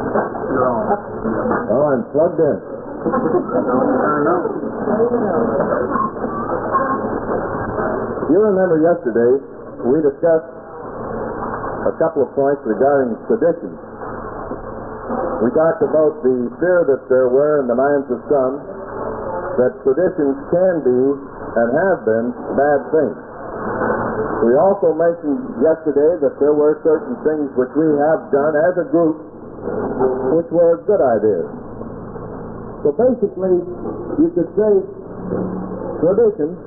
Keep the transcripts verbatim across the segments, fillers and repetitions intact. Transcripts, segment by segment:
Oh, I'm plugged in. You remember yesterday we discussed a couple of points regarding traditions. We talked about the fear that there were in the minds of some that traditions can be and have been bad things. We also mentioned yesterday that there were certain things which we have done as a group which were good ideas. So basically, you could say traditions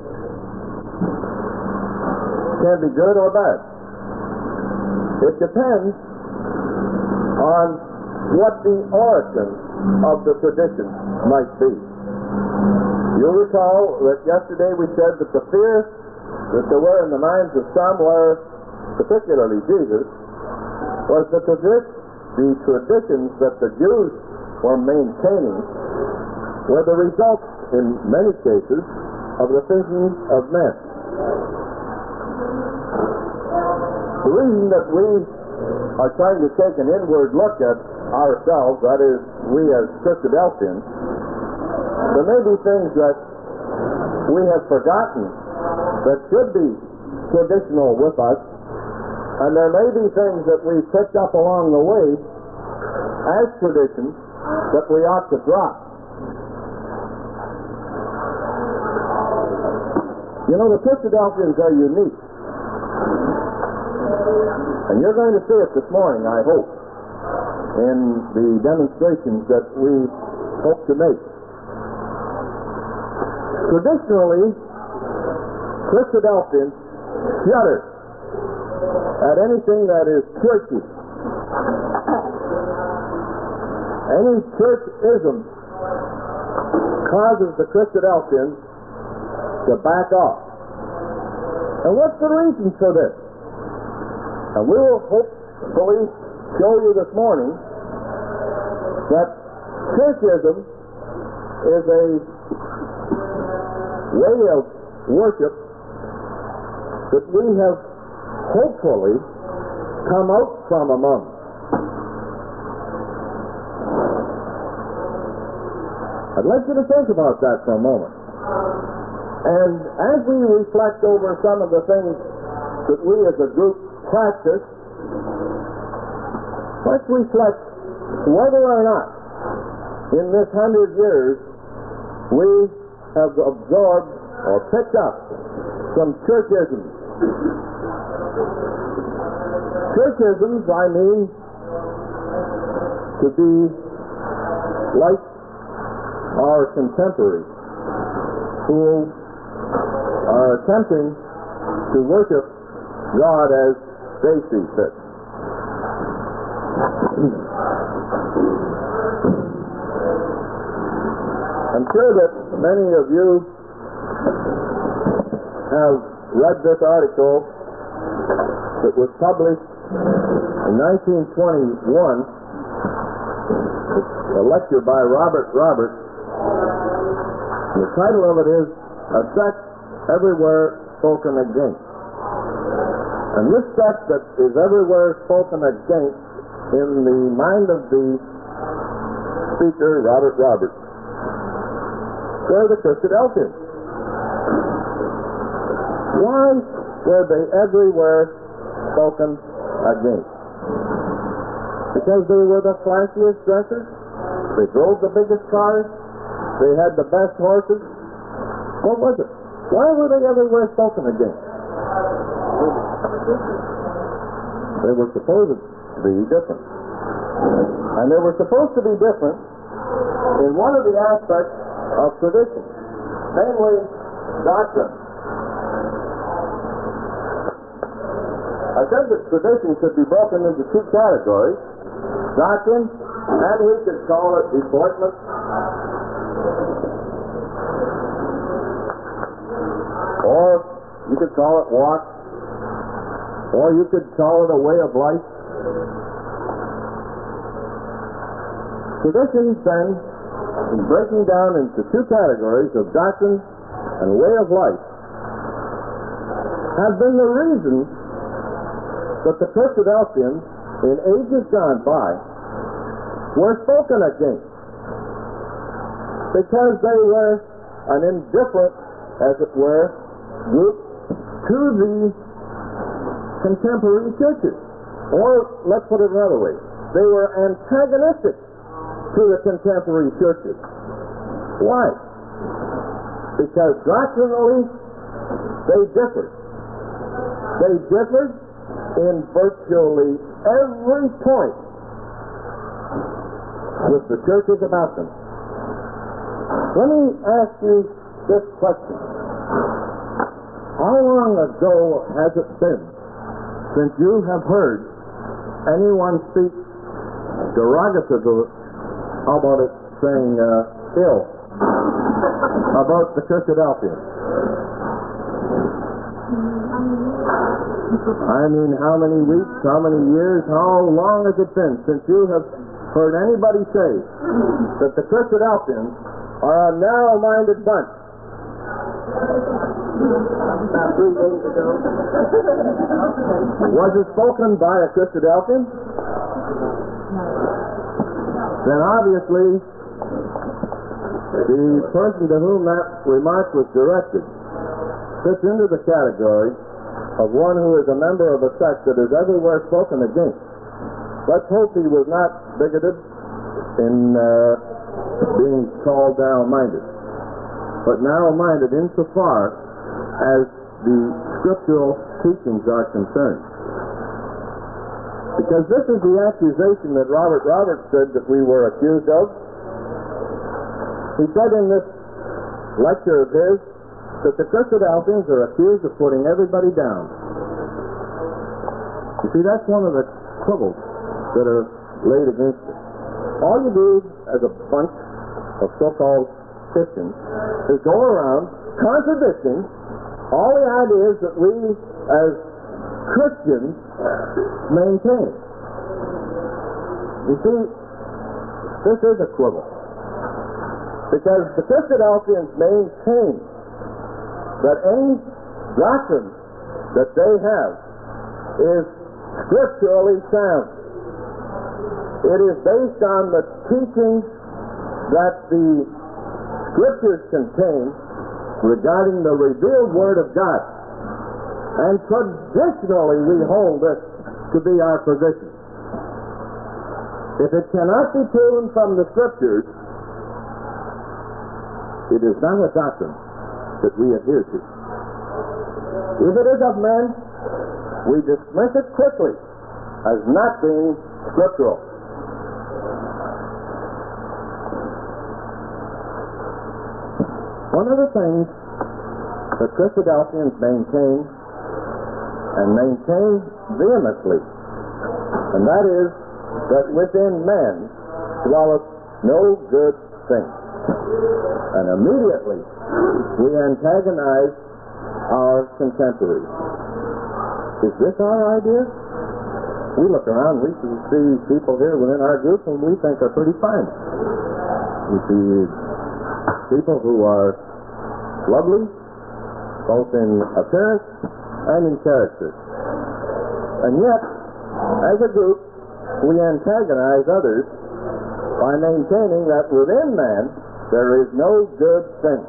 can be good or bad. It depends on what the origin of the tradition might be. You'll recall that yesterday we said that the fear that there were in the minds of some were, particularly Jesus, was that the, the traditions that the Jews were maintaining were the result, in many cases, of the thinking of men. The reason that we are trying to take an inward look at ourselves, that is, we as Christadelphians, there may be things that we have forgotten that should be traditional with us, and there may be things that we picked up along the way as traditions that we ought to drop. You know, the Christadelphians are unique. And you're going to see it this morning, I hope, in the demonstrations that we hope to make. Traditionally, Christadelphians shudder at anything that is churchy. Any churchism causes the Christadelphians to back off. And what's the reason for this? And we'll hopefully show you this morning that churchism is a way of worship that we have hopefully come out from among. I'd like you to think about that for a moment. And as we reflect over some of the things that we as a group practice, let's reflect whether or not in this hundred years we have absorbed or picked up some churchisms. Churchisms, I mean, to be like our contemporaries who are attempting to worship God as they see fit. I'm sure that many of you have read this article that was published in nineteen twenty-one. It's a lecture by Robert Roberts. The title of it is A Sect Everywhere Spoken Against. And this sect that is everywhere spoken against in the mind of the speaker, Robert Roberts, were the Christadelphians. Why were they everywhere spoken against? Because they were the flashiest dressers? They drove the biggest cars? They had the best horses? What was it? Why were they everywhere spoken against? They were supposed to be different. And they were supposed to be different in one of the aspects of tradition, namely doctrine. I said that tradition could be broken into two categories, doctrine, and we could call it deportment, or you could call it walk, or you could call it a way of life. Traditions, then, in breaking down into two categories of doctrine and way of life, have been the reason that the Christadelphians, in ages gone by, were spoken against because they were an indifferent, as it were, group to the contemporary churches. Or, let's put it another way, they were antagonistic to the contemporary churches. Why? Because doctrinally, they differed. They differed in virtually every point with the churches about them. Let me ask you this question. How long ago has it been since you have heard anyone speak derogatively, how about it, saying uh, ill about the Christadelphians? I mean, how many weeks, how many years, how long has it been since you have heard anybody say that the Christadelphians are a narrow-minded bunch? Three days ago. Was it spoken by a Christadelphian? Then obviously the person to whom that remark was directed fits into the category of one who is a member of a sect that is everywhere spoken against. Let's hope he was not bigoted in uh, being called narrow-minded, but narrow-minded insofar as the scriptural teachings are concerned. Because this is the accusation that Robert Roberts said that we were accused of. He said in this lecture of his that the Christadelphians are accused of putting everybody down. You see, that's one of the quibbles that are laid against it. All you do as a bunch of so-called Christians is go around contradicting all the ideas that we as Christians maintain. You see, this is a quibble. Because the Christadelphians maintain that any doctrine that they have is scripturally sound. It is based on the teachings that the scriptures contain regarding the revealed Word of God. And traditionally we hold this to be our position. If it cannot be proven from the scriptures, it is not a doctrine that we adhere to. If it is of men, we dismiss it quickly as not being scriptural. One of the things that Christadelphians maintain, and maintain vehemently, and that is that within man dwelleth no good thing. And immediately we antagonize our contemporaries. Is this our idea? We look around, we see people here within our group whom we think are pretty fine. We see people who are lovely, both in appearance and in character. And yet, as a group, we antagonize others by maintaining that within man there is no good thing.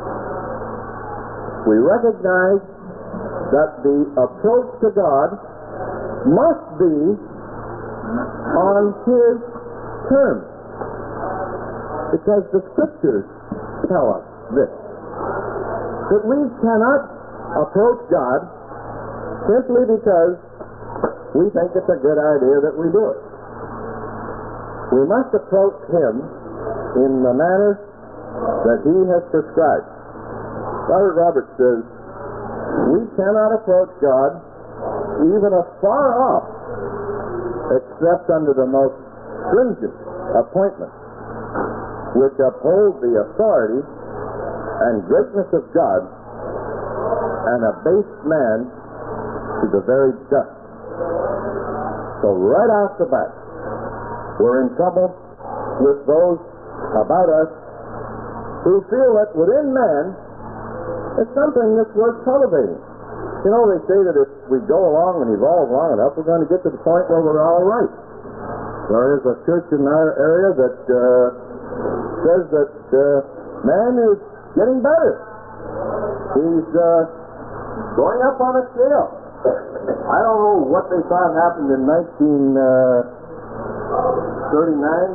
We recognize that the approach to God must be on His terms, because the Scriptures tell us this, that we cannot approach God simply because we think it's a good idea that we do it. We must approach Him in the manner that He has prescribed. Robert Roberts says, we cannot approach God even afar off except under the most stringent appointments which uphold the authority and greatness of God and abase man to the very dust. So right off the bat, we're in trouble with those about us who feel that within man it's something that's worth cultivating. You know, they say that if we go along and evolve long enough, we're going to get to the point where we're all right. There is a church in our area that uh, says that uh, man is getting better. He's uh, going up on a scale. I don't know what they thought happened in nineteen thirty-nine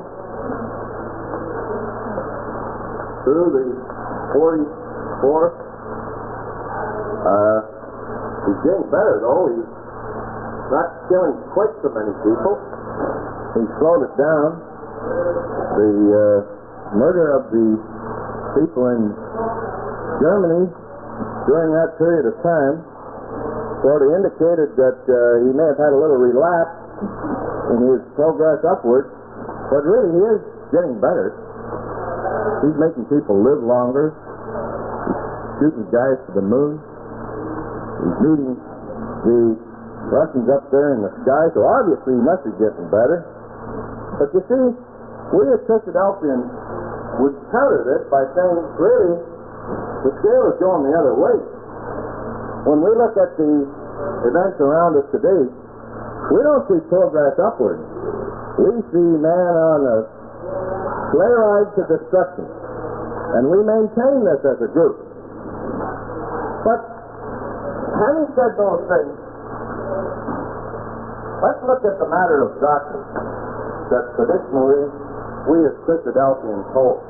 through the forty-four. Uh, he's getting better, though. He's not killing quite so many people. He slowed it down. The uh, murder of the people in Germany during that period of time sort of indicated that uh, he may have had a little relapse in his progress upward, but really he is getting better. He's making people live longer. He's shooting guys to the moon. He's meeting the Russians up there in the sky, so obviously he must be getting better. But you see, we as Christadelphians would counter this by saying, really, the scale is going the other way. When we look at the events around us today, we don't see progress upward. We see man on a sleigh ride to destruction. And we maintain this as a group. But having said those things, let's look at the matter of doctrine that traditionally we as Christadelphians hold.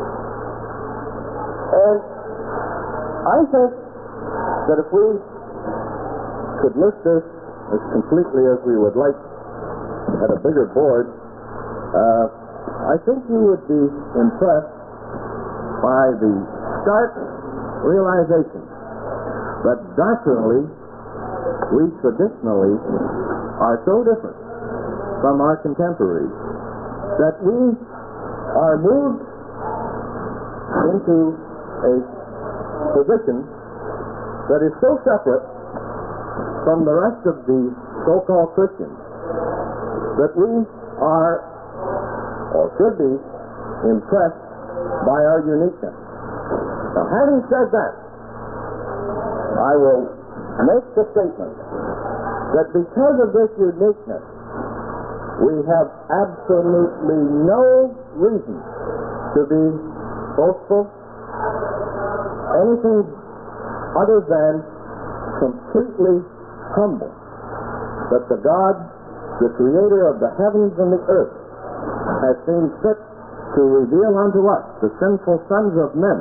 And I think that if we could list this as completely as we would like at a bigger board, uh, I think you would be impressed by the stark realization that doctrinally we traditionally are so different from our contemporaries that we are moved into a position that is so separate from the rest of the so-called Christians that we are, or should be, impressed by our uniqueness. Now, having said that, I will make the statement that because of this uniqueness, we have absolutely no reason to be boastful, anything other than completely humble, that the God, the creator of the heavens and the earth, has seen fit to reveal unto us, the sinful sons of men,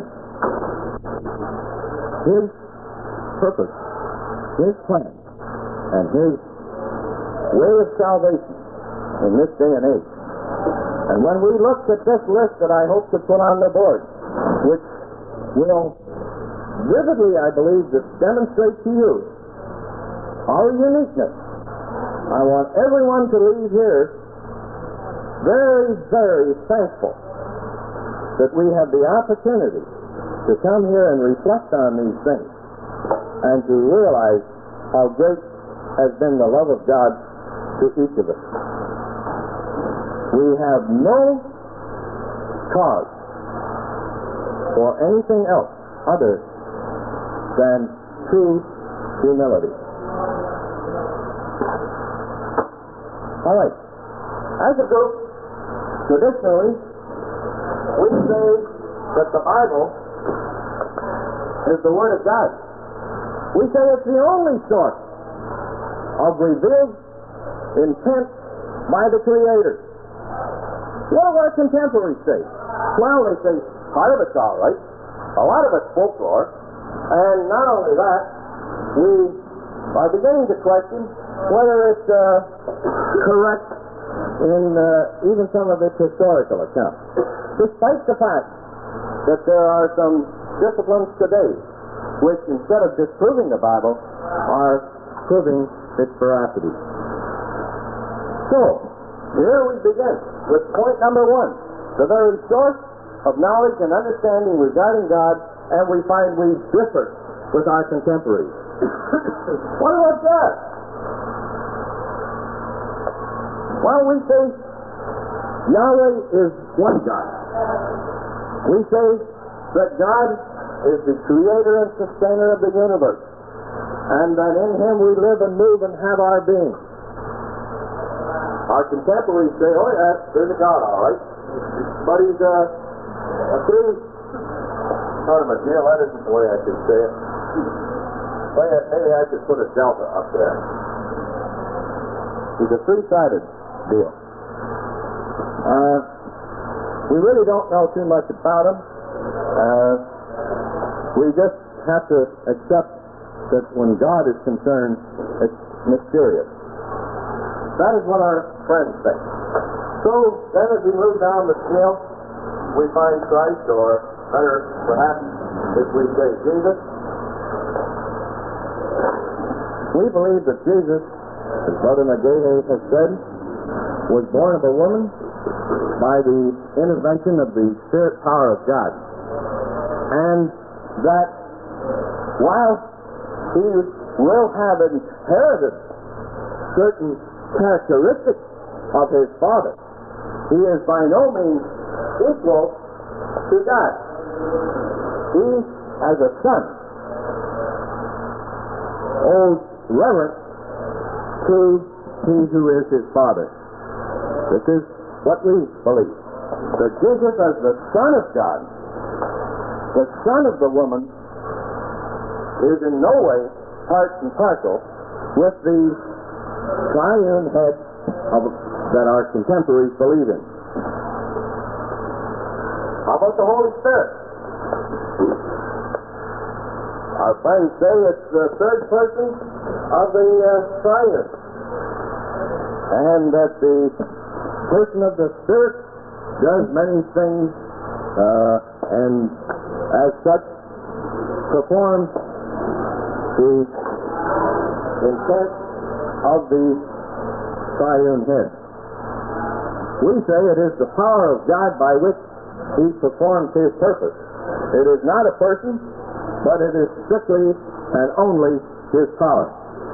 his purpose, his plan, and his way of salvation in this day and age. And when we look at this list that I hope to put on the board, which will vividly, I believe, to demonstrate to you our uniqueness, I want everyone to leave here very, very thankful that we have the opportunity to come here and reflect on these things and to realize how great has been the love of God to each of us. We have no cause for anything else other than true humility. All right. As a group, traditionally, we say that the Bible is the Word of God. We say it's the only source of revealed intent by the Creator. What do our contemporaries say? Well, they say part of it's all right, a lot of it's folklore, and not only that, we are beginning to question whether it's uh, correct in uh, even some of its historical accounts, despite the fact that there are some disciplines today which, instead of disproving the Bible, are proving its veracity. So, here we begin with point number one, the very source of knowledge and understanding regarding God, and we find we differ with our contemporaries. What about God? Well, we say Yahweh is one God. We say that God is the creator and sustainer of the universe, and that in Him we live and move and have our being. Our contemporaries say, oh yeah, there's a God, all right. But he's uh, a three... Not a Magil, that isn't the way I should say it. Well, yeah, maybe I should put a delta up there. He's a three-sided deal. Uh, we really don't know too much about him. Uh, we just have to accept that when God is concerned, it's mysterious. That is what our friends think. So then as we move down the scale, we find Christ, or better perhaps if we say Jesus. We believe that Jesus, as Brother McGahey has said, was born of a woman by the intervention of the spirit power of God. And that while he will have inherited certain characteristics of his father, he is by no means equal to God. He, as a son, owes reverence to he who is his father. This is what we believe. That Jesus, as the Son of God, the son of the woman, is in no way part and parcel with the triune head of, that our contemporaries believe in. How about the Holy Spirit? Our friends say it's the third person of the uh, triune, and that the person of the Spirit does many things uh, and as such performs the intent of the triune head. We say it is the power of God by which he performs his purpose. It is not a person, but it is strictly and only his power.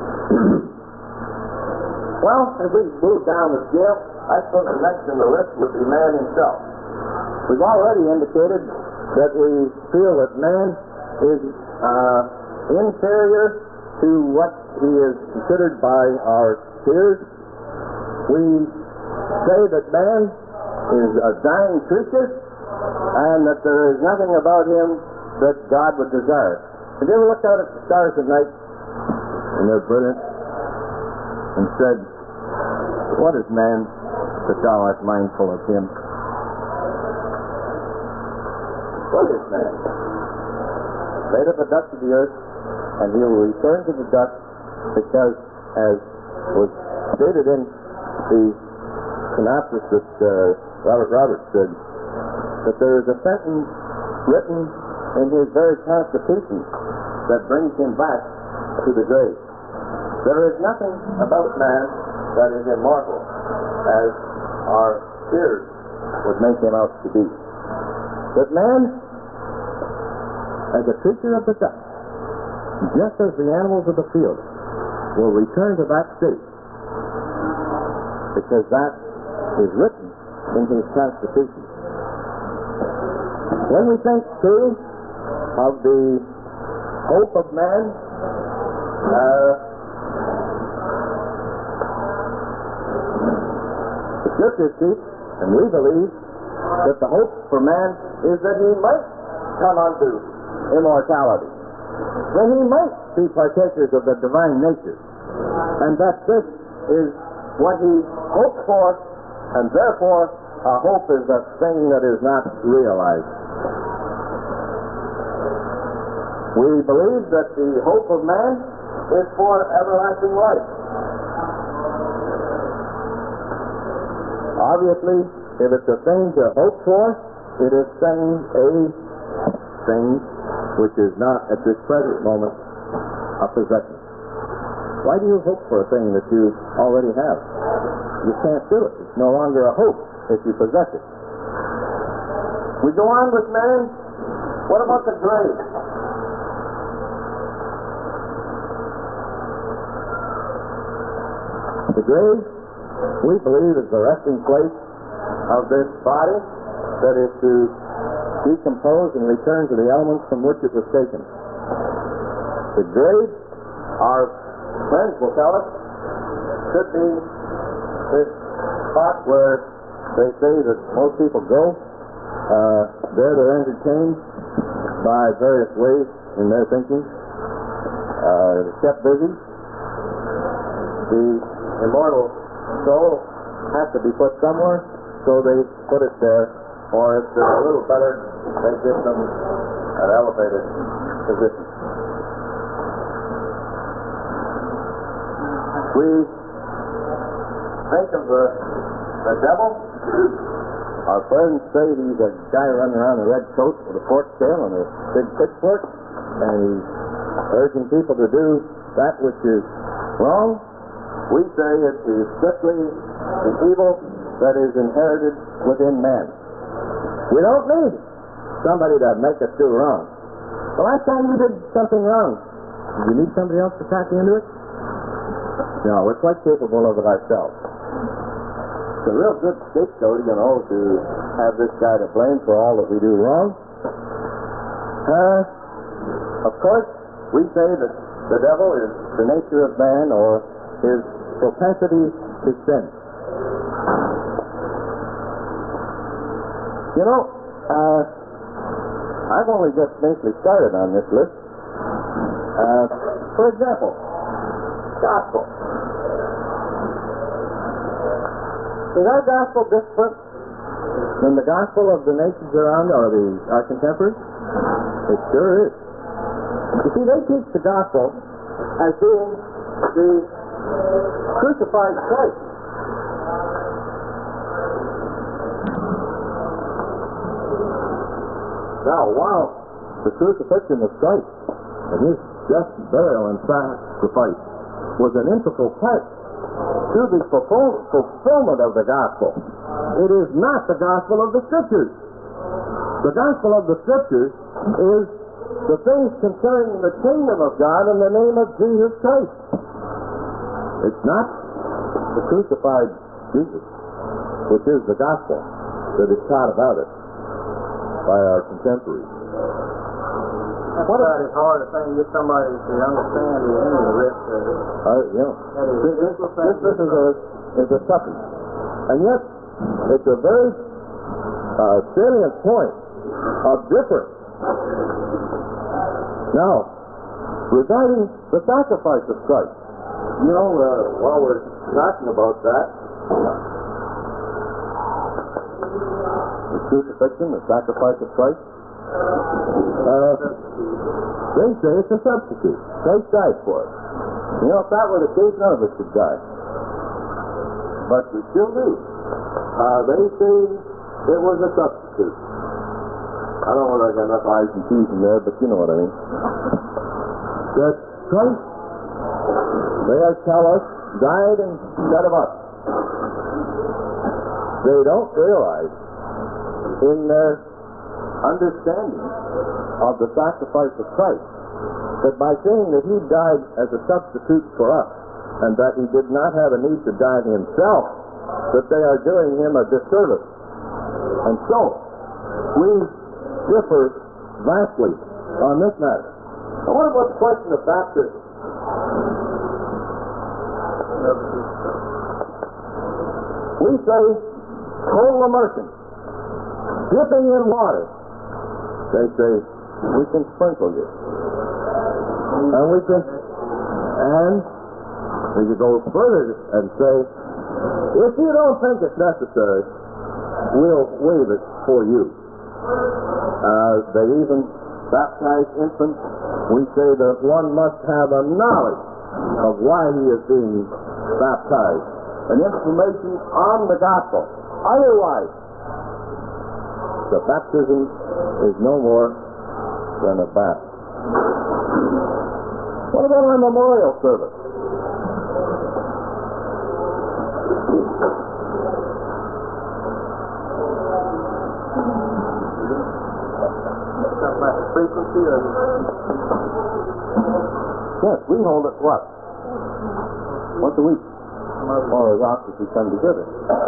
Well, as we move down the scale, I suppose the next in the list would be man himself. We've already indicated that we feel that man is uh, inferior to what he is considered by our peers. We say that man is a dying creature and that there is nothing about him that God would desire. Have you ever looked out at the stars at night, and they're brilliant, and said, what is man that thou art mindful of him? What is man? Made of the dust of the earth, and he will return to the dust, because, as was stated in the synopsis that uh, Robert Roberts said, that there is a sentence written in his very constitution that brings him back to the grave. There is nothing about man that is immortal, as our peers would make him out to be. But man, as a creature of the dust, just as the animals of the field, will return to that state, because that is written in his constitution. When we think, too, of the hope of man, uh, the Scriptures teach, and we believe, that the hope for man is that he might come unto immortality, that he might be partakers of the divine nature, and that this is what he hopes for, and therefore a hope is a thing that is not realized. We believe that the hope of man is for everlasting life. Obviously, if it's a thing to hope for, it is saying a thing which is not at this present moment a possession. Why do you hope for a thing that you already have? You can't do it. It's no longer a hope if you possess it. We go on with man. What about the grave? The grave, we believe, is the resting place of this body that is to decompose and return to the elements from which it was taken. The grave, our friends will tell us, should be this spot where they say that most people go. Uh, there they're entertained by various ways in their thinking. Uh, they're kept busy. The immortal soul has to be put somewhere, so they put it there. Or if they're a little better, they give them an elevated position. We think of the, the devil. Our friends say he's a guy running around in a red coat with a fork tail and a big pitchfork, and he's urging people to do that which is wrong. We say it is strictly the evil that is inherited within man. We don't need somebody to make us do wrong. The last time you did something wrong, did you need somebody else to tack you into it? No, we're quite capable of it ourselves. It's a real good scapegoat, you know, to have this guy to blame for all that we do wrong. Uh, of course, we say that the devil is the nature of man, or his propensity to sin. You know, uh, I've only just basically started on this list. Uh, for example, gospel. Is our gospel different than the gospel of the nations around, or the our contemporaries? It sure is. You see, they teach the gospel as being the crucified Christ. Now, while the crucifixion of Christ and his death, burial, and sacrifice was an integral part to the fulfillment of the gospel, it is not the gospel of the Scriptures. The gospel of the Scriptures is the things concerning the kingdom of God in the name of Jesus Christ. It's not the crucified Jesus, which is the gospel that is taught about it by our contemporaries. That's what about as hard a thing to get somebody to understand the end of the rest of it. Uh, you know, this, this, this, this is a is a toughie, and yet it's a very uh, salient point of difference. Now, regarding the sacrifice of Christ, you know, uh, while we're talking about that, the crucifixion, the sacrifice of Christ, uh, they say it's a substitute. Christ died for us. You know, if that were the case, none of us should die. But we still do. Uh, they say it was a substitute. I don't know whether I got enough I's and T's in there, but you know what I mean. That Christ, they tell us, died instead of us. They don't realize in their understanding of the sacrifice of Christ that by saying that he died as a substitute for us and that he did not have a need to die himself, that they are doing him a disservice. And so, we differ vastly on this matter. Now, what about the question of baptism? We say total immersion, dipping in water. They say we can sprinkle you, and we can, and we can go further and say, if you don't think it's necessary, we'll waive it for you. Uh, they even baptize infants. We say that one must have a knowledge of why he is being baptized, and information on the gospel. Otherwise, the baptism is no more than a bath. What about our memorial service? Something like the frequency or... Yes, we hold it what? Once a week. Or as often as we come together.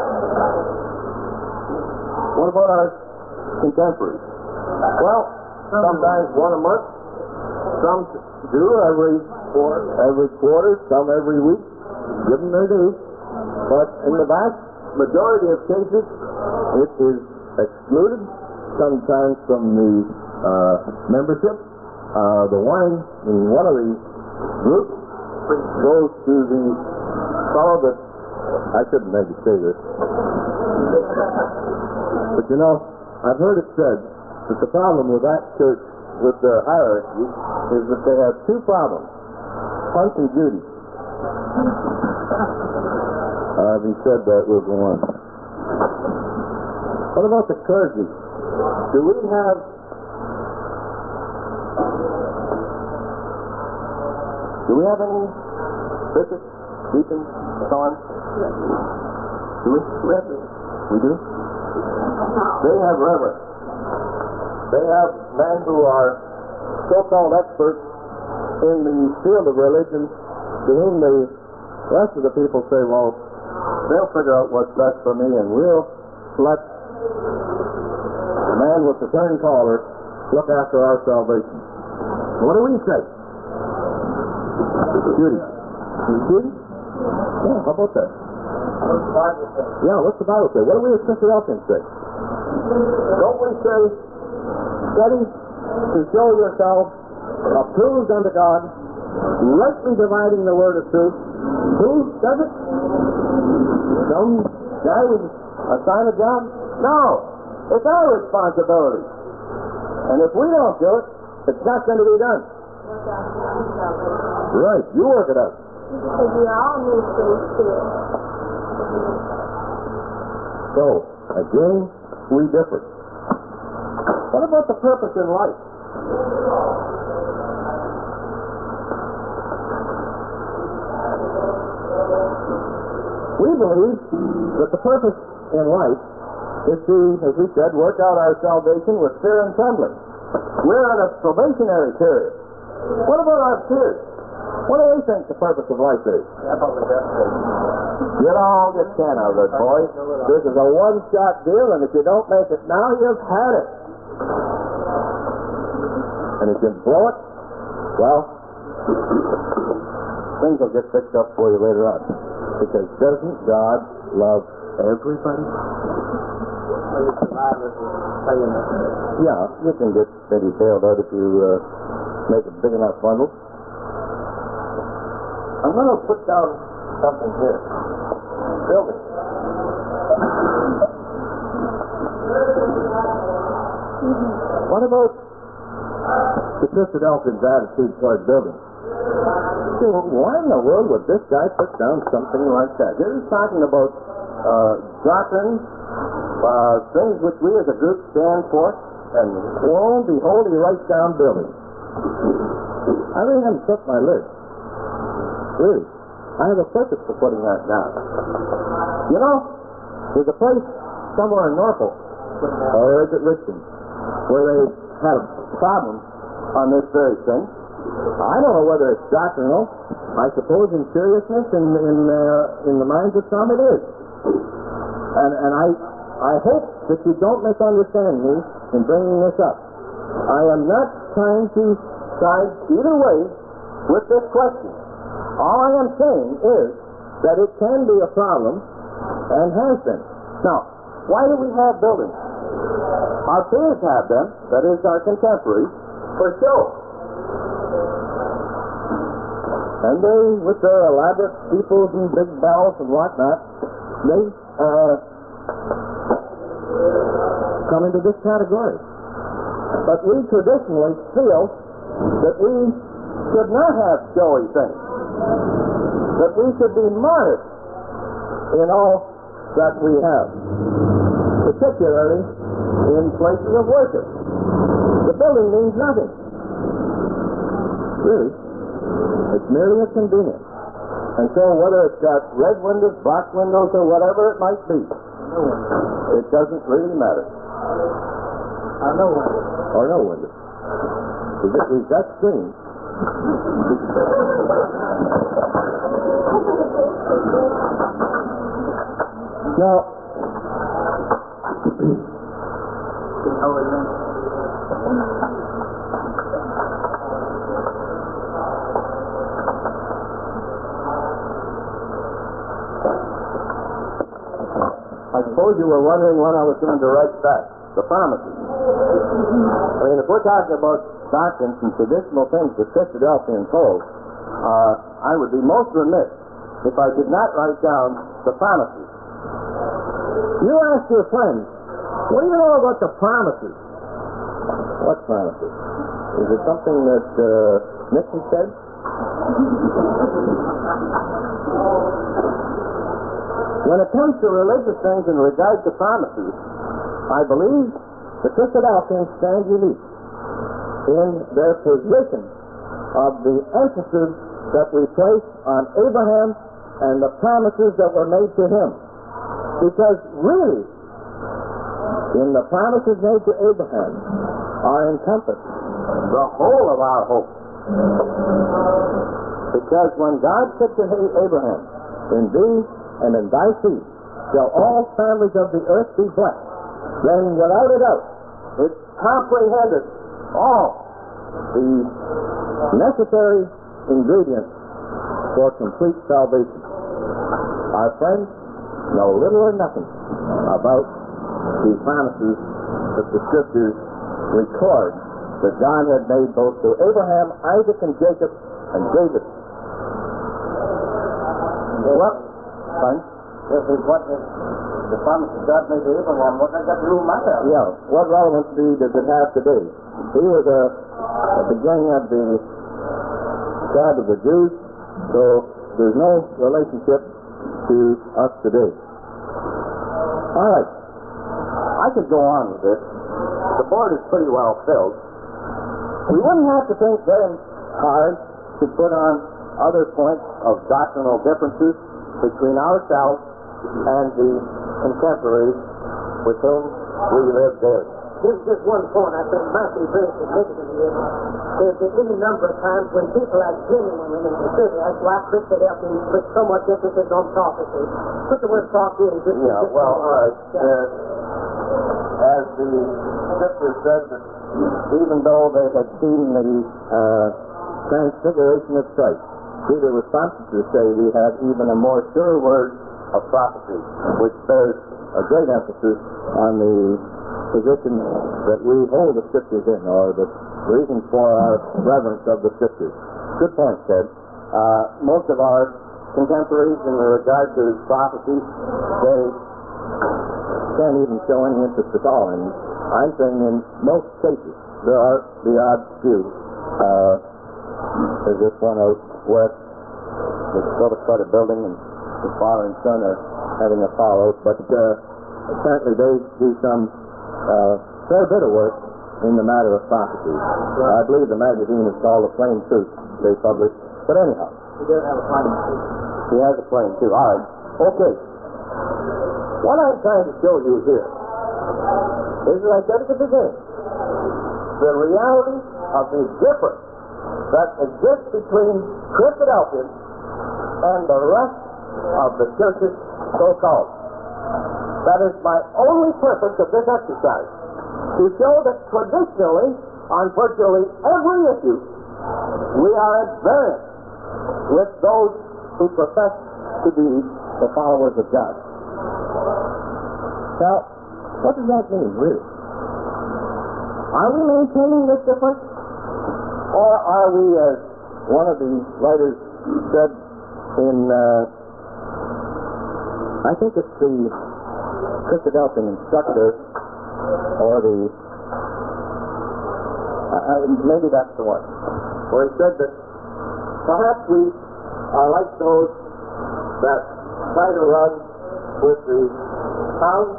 What about our contemporaries? Well, sometimes one a month. Some do every quarter, every quarter, some every week. Give them their due. But in the vast majority of cases, it is excluded, sometimes from the uh, membership. Uh, the wine in one of the groups goes to the fellow that, I shouldn't maybe say this, but you know, I've heard it said that the problem with that church, with their hierarchy, is that they have two problems, Punch and Judy. Uh, having said that, we'll go on. What about the clergy? Do we have Do we have any bishops, deacons, so on? Do we? We have We do? They have reverends. They have men who are so-called experts in the field of religion, to whom the rest of the people say, well, they'll figure out what's best for me, and we'll let the man with the turn collar look after our salvation. What do we say? Judy. Judy? Yeah, how about that? Yeah, what's the Bible say? What do we as Sister Elkins say? Don't we say, study to show yourself approved unto God, rightly dividing the word of truth? Who does it? Some guy with a sign of job? No. It's our responsibility. And if we don't do it, it's not going to be done. Right, you work it out. Because we all need things too. So, again, we differ. What about the purpose in life? We believe that the purpose in life is to, as we said, work out our salvation with fear and trembling. We're in a probationary period. What about our peers? What do they think the purpose of life is? Get all you can out of it, boys. This is a one-shot deal, and if you don't make it now, you've had it. And if you blow it, well, things will get fixed up for you later on. Because doesn't God love everybody? Yeah, you can get maybe bailed out if you uh, make a big enough bundle. I'm going to put down something here. Building. What about the Sister Elkins' attitude toward building? See, why in the world would this guy put down something like that? Here he's talking about uh, doctrines, uh, things which we as a group stand for, and lo and behold, he writes down building. I really haven't took my list. Really. I have a purpose for putting that down. You know, there's a place somewhere in Norfolk, or is it Richmond, where they had a problem on this very thing. I don't know whether it's doctrinal. I suppose in seriousness, in in, uh, in the minds of some, it is. And and I I hope that you don't misunderstand me in bringing this up. I am not trying to side either way with this question. All I am saying is that it can be a problem, and has been. Now, why do we have buildings? Our peers have them, that is, our contemporaries, for show. And they, with their elaborate steeples and big bells and whatnot, they uh, come into this category. But we traditionally feel that we should not have showy things. That we should be modest in all that we have, particularly in places of worship. The building means nothing. Really. It's merely a convenience. And so whether it's got red windows, black windows, or whatever it might be, it doesn't really matter. Or no windows. Or no windows. We've got screens. Now, suppose you were wondering when I was going to write that, the pharmacy. I mean, if we're talking about doctrines and traditional things that Christadelphians hold, uh, I would be most remiss if I did not write down the pharmacy. You asked your friends, what do you know about the pharmacy? What promises? Is it something that uh, Nixon said? When it comes to religious things in regard to pharmacy, I believe the Christadelphians stand unique in their position of the emphasis that we place on Abraham and the promises that were made to him. Because really, in the promises made to Abraham are encompassed the whole of our hope. Because when God said to Abraham, in thee and in thy seed shall all families of the earth be blessed, then without a doubt it comprehended all the necessary ingredients for complete salvation. Our friends know little or nothing about the promises that the Scriptures record that God had made both to Abraham, Isaac, and Jacob, and David. What? Fine. This is what is the promises God made to Abraham. What does that do matter? Yeah. What relevancy does it have today? He was a, at the beginning of the tribe of the Jews, so there's no relationship to us today. All right. I could go on with this. The board is pretty well filled. We wouldn't have to think very hard to put on other points of doctrinal differences between ourselves and the contemporaries with whom we live daily. There's just one point I think might be very significant here. There's been any number of times when people like genuinely in the city, that's why Christadelphians put so much emphasis on prophecy. Put the word prophecy in just Yeah, just well, all right. Yeah. Uh, as the Scripture said, that even though they had seen the uh, transfiguration of Christ, Peter was prompted to say we have even a more sure word of prophecy, which bears a great emphasis on the position that we hold the Scriptures in, or the reason for our reverence of the Scriptures. Good point, Ted. Uh, most of our contemporaries in regard to prophecy, they can't even show any interest at all. And I'm saying in most cases, there are the odd few. Uh, there's this one out west, the Silver Clutter building, and the father and son are having a fall out, but uh, apparently they do some uh, fair bit of work in the matter of prophecy. Uh, I believe the magazine is called The Plain Truth they publish. But anyhow, He does have a plain truth. he has a plain too. All right. Okay. What I'm trying to show you here is, as I said at the beginning, the reality of the difference that exists between Christadelphians and the rest of the churches so-called. That is my only purpose of this exercise, to show that traditionally, on virtually every issue, we are at variance with those who profess to be the followers of God. Now, what does that mean, really? Are we maintaining this difference? Or are we, as one of the writers said in, uh, I think it's the Christadelphian Instructor, or the, uh, maybe that's the one, where he said that perhaps we are like those that try to run with the hounds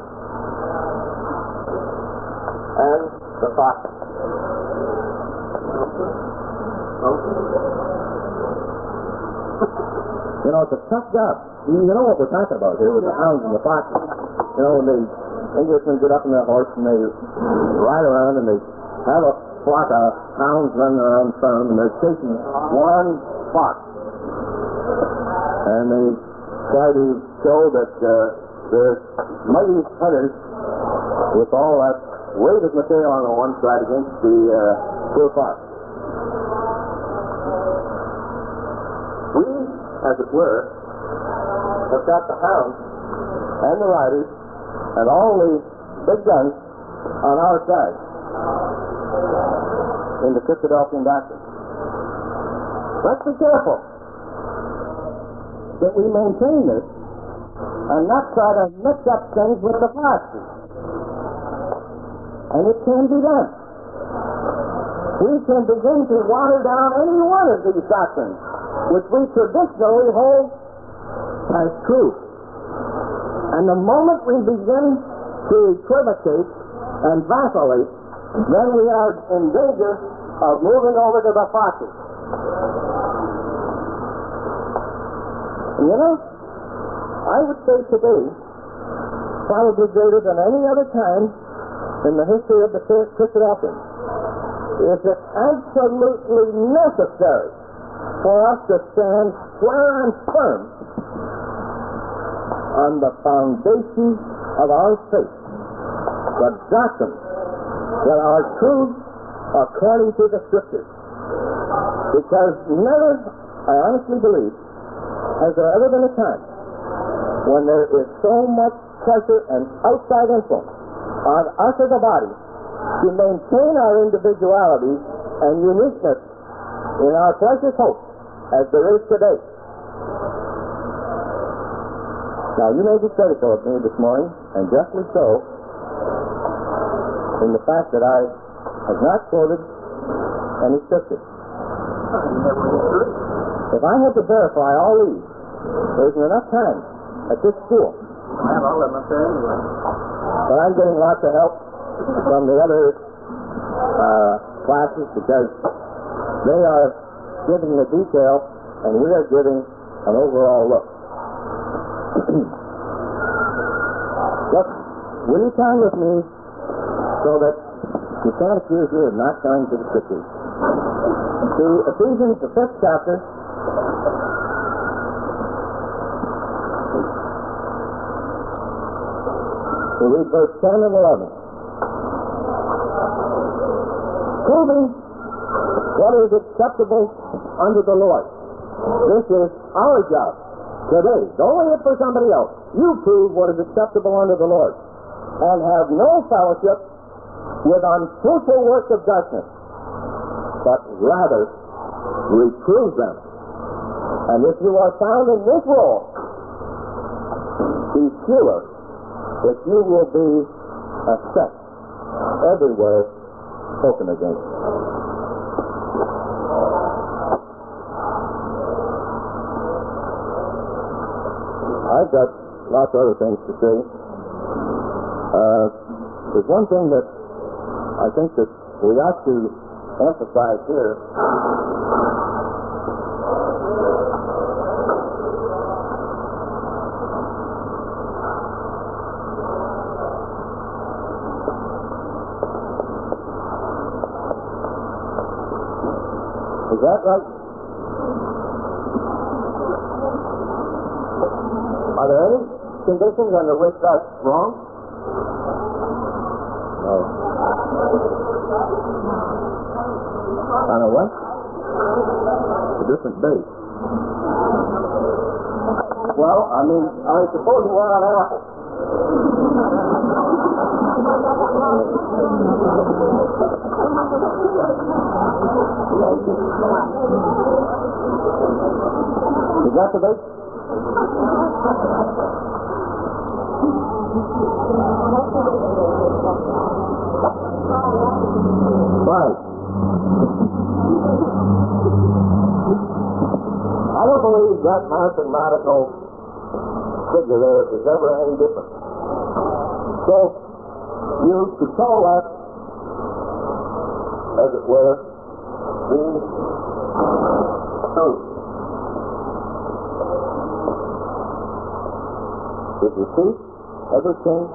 and the fox. You know, it's a tough job. You know what we're talking about here with the hounds and the foxes. You know, when the Englishmen get up on their horse and they ride around and they have a flock of hounds running around the farm and they're chasing one fox. And they try to show that uh, they're mighty hunters with all that weight of material on the one side against the uh, poor fox. We, as it were, have got the hounds and the riders and all the big guns on our side in the Christadelphian doctrine. Let's be careful that we maintain this and not try to mix up things with the philosophy. And it can be done. We can begin to water down any one of these doctrines, which we traditionally hold as true. And the moment we begin to equivocate and vacillate, then we are in danger of moving over to the foxes. You know, I would say today, probably greater than any other time in the history of the Christadelphians, is it absolutely necessary for us to stand square and firm on the foundation of our faith, the doctrines that are true according to the Scriptures. Because never, I honestly believe, has there ever been a time when there is so much pressure and outside influence on us as a body to maintain our individuality and uniqueness in our precious hope as there is today. Now, you may be critical of me this morning, and justly so, in the fact that I have not quoted any scripture. If I had to verify all these, there isn't enough time at this school. But I'm getting lots of help from the other uh, classes because they are giving the detail and we are giving an overall look. Look, will you turn with me so that you can't accuse me of not going to the Scriptures? To Ephesians, the fifth chapter. We read verse ten and eleven. Proving what is acceptable unto the Lord. This is our job today. Don't leave it for somebody else. You prove what is acceptable unto the Lord. And have no fellowship with unfruitful works of darkness, but rather reprove them. And if you are found in this role, be sure that you will be a sect everywhere spoken against. I've got lots of other things to say. Uh, there's one thing that I think that we ought to emphasize here. Is that right? Are there any conditions under which that's wrong? No. On a what? A different base. Well, I mean, I suppose we're on Apple. Is that the base? Right. I don't believe that mathematical figure there is ever any different. So, you could call that, as it were, the truth. Is the truth ever change?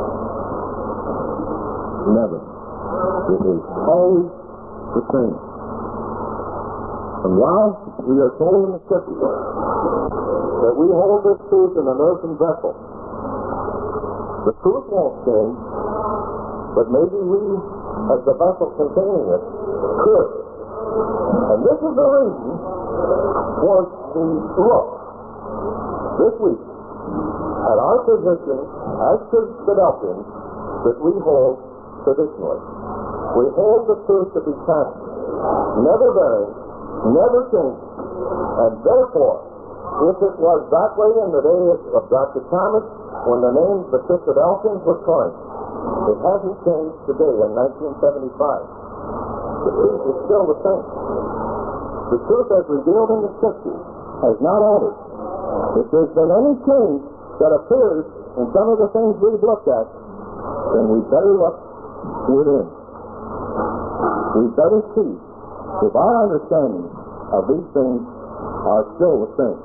Never. It is always the same. And while we are told in the Scriptures that we hold this truth in an earthen vessel, the truth won't change, but maybe we, as the vessel containing it, could. And this is the reason for the look this week at our position as Philadelphians that we hold traditionally. We hold the truth to be constant, never varying, never changing, and therefore, if it was that way in the days of Doctor Thomas, when the name the Philadelphians was coined, it hasn't changed today in nineteen seventy-five. The truth is still the same. The truth as revealed in the Scriptures has not altered. If there's been any change that appears in some of the things we've looked at, then we better look within. We better see if our understanding of these things are still the same.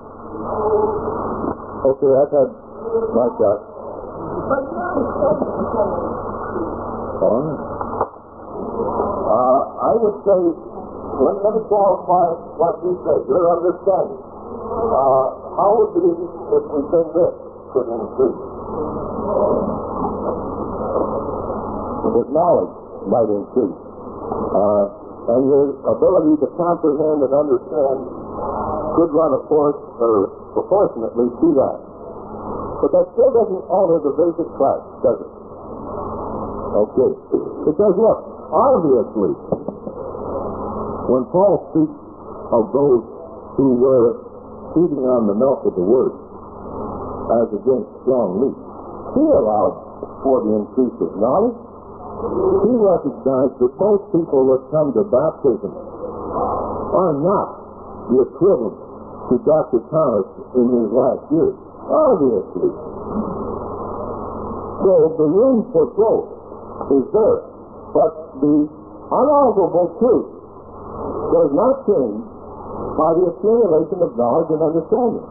Okay, I've had my shot. All right. Uh, I would say, let, let me qualify what you say, your understanding. Uh, how would it be if we think this could increase? With knowledge might increase. Uh, and your ability to comprehend and understand could run a course or proportionately to that. But that still doesn't alter the basic fact, does it? Okay. Because look, obviously, when Paul speaks of those who were feeding on the milk of the word as against strong meat, he allowed for the increase of knowledge. He recognized that most people that come to baptism are not the equivalent to Doctor Thomas in his last years, obviously. So the room for growth is there, but the unalterable truth does not change by the accumulation of knowledge and understanding.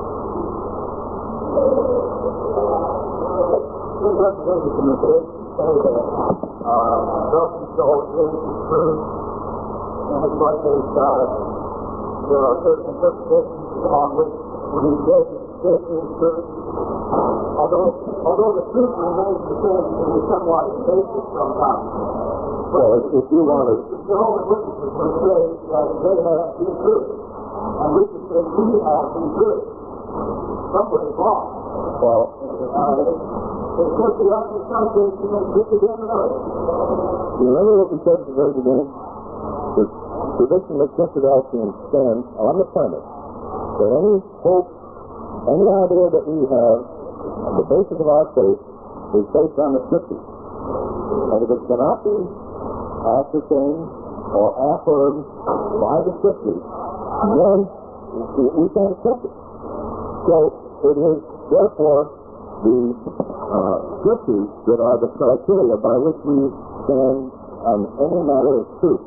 Uh, broken soul is true, and it's what they started. There are certain interpretations upon which we get this is true. Although, although the truth remains the same, it is somewhat basic sometimes. Well, if, if you want to... The Jehovah's Witnesses will say that they have the truth, and we can say we have the truth. Somebody's wrong. Well, uh, it could be up to some cases and it could be another. You remember what we said at the very beginning? The tradition of Philadelphians stands on the premise that any hope, any idea that we have on the basis of our faith is based on the Scriptures. And if it cannot be ascertained or affirmed by the Scriptures, then we can't accept it. So it is therefore the uh, Scriptures that are the criteria by which we stand on any matter of truth.